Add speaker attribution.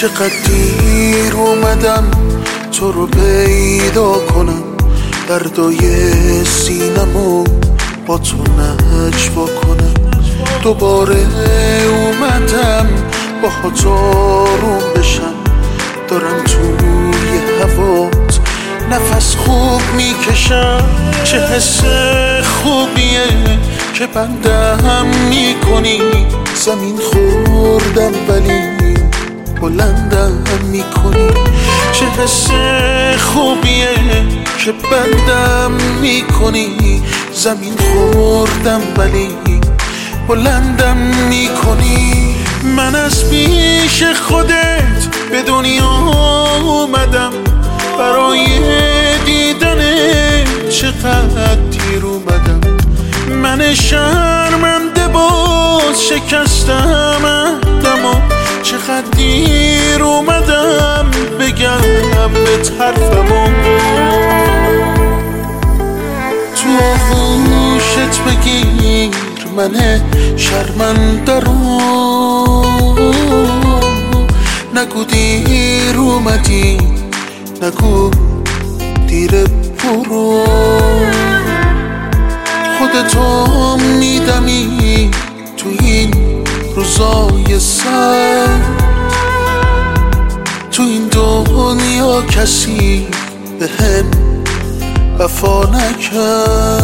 Speaker 1: چقدر دیر اومدم تو رو پیدا کنم، دردای سینمو با تو نجوا کنم. دوباره اومدم با خود آروم بشم، دارم توی هوات نفس خوب میکشم. چه حس خوبیه که بندم میکنی، زمین خوردم ولی بلندم میکنی. چه حس خوبیه که بندم میکنی، زمین خوردم ولی بلندم میکنی. من از پیش خودت به دنیا اومدم، برای دیدن چقدر دیر اومدم. من شرمنده باز شکستم عهدمو، چقدر دیر اومدم بگم به حرفمو. تو آغوشت بگیر من شرمنده رو، نگو دیر اومدی، نگو دیر برو. خودتو میدمی تو این روزای سرد، تو این دنیا کسی به هم وفا نکرد.